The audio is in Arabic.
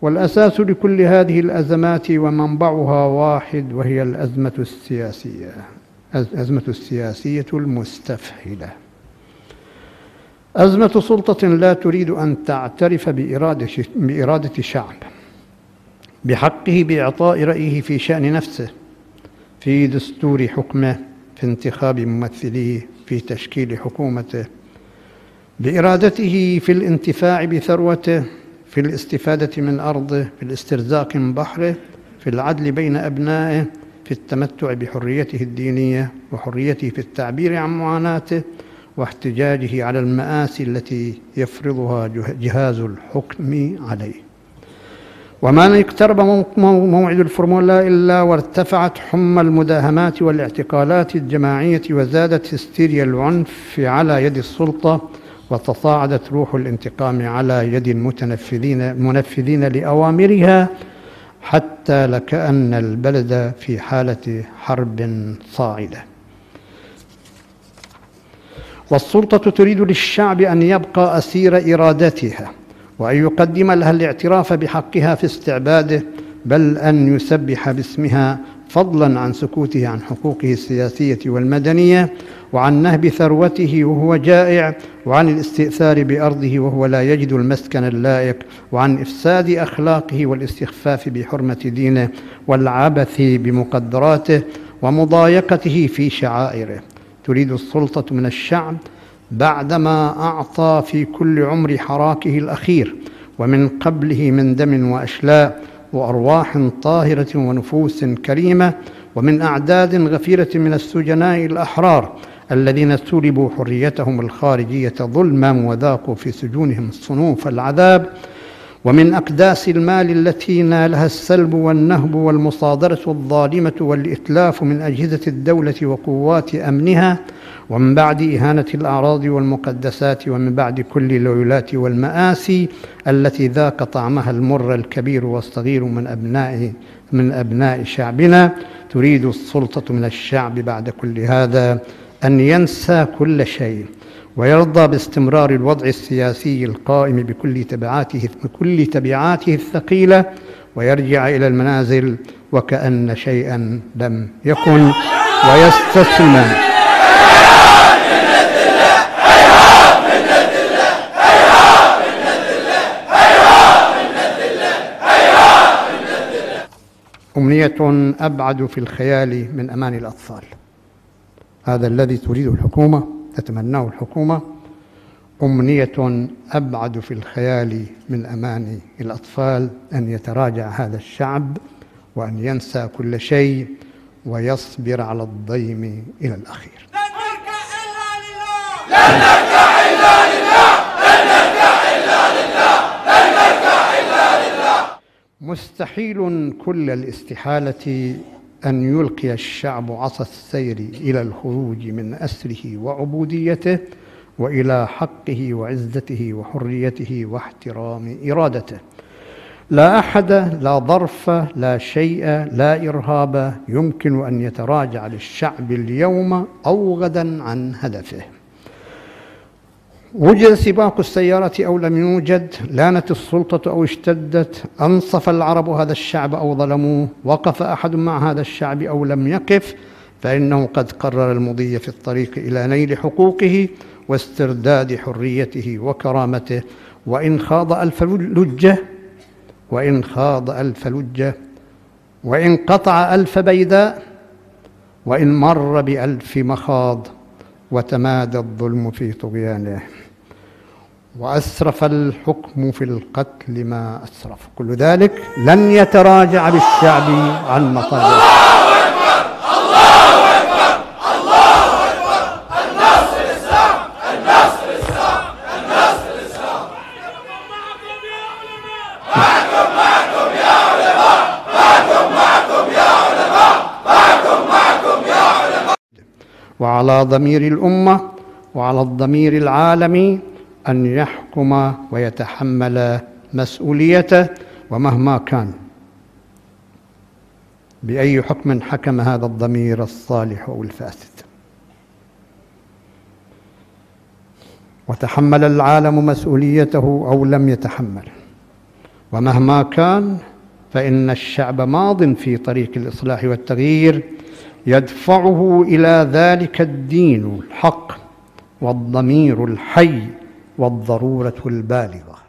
والأساس لكل هذه الأزمات ومنبعها واحد، وهي الأزمة السياسية المستفحلة. أزمة سلطة لا تريد أن تعترف بإرادة شعب بحقه بإعطاء رأيه في شأن نفسه، في دستور حكمه، في انتخاب ممثليه، في تشكيل حكومته، بإرادته في الانتفاع بثروته، في الاستفادة من أرضه، في الاسترزاق من بحره، في العدل بين أبنائه، في التمتع بحريته الدينية وحريته في التعبير عن معاناته واحتجاجه على المآسي التي يفرضها جهاز الحكم عليه. وما اقترب موعد الفورمولا إلا وارتفعت حمى المداهمات والاعتقالات الجماعية، وزادت هستيريا العنف على يد السلطة، وتصاعدت روح الانتقام على يد المنفذين لأوامرها، حتى لكأن البلد في حالة حرب صاعدة. والسلطة تريد للشعب أن يبقى أسير إرادتها، وأن يقدم لها الاعتراف بحقها في استعباده، بل أن يسبح باسمها، فضلا عن سكوته عن حقوقه السياسية والمدنية، وعن نهب ثروته وهو جائع، وعن الاستئثار بأرضه وهو لا يجد المسكن اللائق، وعن إفساد أخلاقه والاستخفاف بحرمة دينه والعبث بمقدراته ومضايقته في شعائره. تريد السلطة من الشعب بعدما أعطى في كل عمر حراكه الأخير ومن قبله من دم وأشلاء وأرواح طاهرة ونفوس كريمة، ومن أعداد غفيرة من السجناء الأحرار الذين سلبوا حريتهم الخارجية ظلما وذاقوا في سجونهم صنوف العذاب، ومن أقداس المال التي نالها السلب والنهب والمصادرة الظالمة والإتلاف من أجهزة الدولة وقوات أمنها، ومن بعد إهانة الأعراض والمقدسات، ومن بعد كل العيولات والمآسي التي ذاق طعمها المر الكبير والصغير من أبناء شعبنا. تريد السلطة من الشعب بعد كل هذا أن ينسى كل شيء، ويرضى باستمرار الوضع السياسي القائم بكل تبعاته الثقيلة، ويرجع إلى المنازل وكأن شيئا لم يكن، ويستسلم أمنية أبعد في الخيال من أمان الأطفال. هذا الذي تريده الحكومة، تتمناه الحكومة، أمنية أبعد في الخيال من أمان الأطفال، أن يتراجع هذا الشعب وأن ينسى كل شيء ويصبر على الضيم إلى الأخير. لن نركع إلا لله، لن نركع إلا لله، لن نركع إلا لله، لن نركع إلا لله. مستحيل كل الاستحالة أن يلقي الشعب عصا السير إلى الخروج من أسره وعبوديته، وإلى حقه وعزته وحريته واحترام إرادته. لا أحد، لا ظرف، لا شيء، لا إرهاب يمكن أن يتراجع للشعب اليوم أو غدا عن هدفه. وجد سباق السيارة أو لم يوجد، لانت السلطة أو اشتدت، أنصف العرب هذا الشعب أو ظلموه، وقف أحد مع هذا الشعب أو لم يقف، فإنه قد قرر المضي في الطريق إلى نيل حقوقه واسترداد حريته وكرامته، وإن خاض ألف لجة، وإن قطع ألف بيداء، وإن مر بألف مخاض، وتمادى الظلم في طغيانه، وأسرف الحكم في القتل ما أسرف، كل ذلك لن يتراجع بالشعب عن مطالبه. وعلى ضمير الأمة وعلى الضمير العالمي أن يحكم ويتحمل مسؤوليته، ومهما كان بأي حكم حكم هذا الضمير الصالح أو الفاسد. وتحمل العالم مسؤوليته أو لم يتحمل، ومهما كان فإن الشعب ماض في طريق الإصلاح والتغيير يدفعه إلى ذلك الدين الحق والضمير الحي والضرورة البالغة.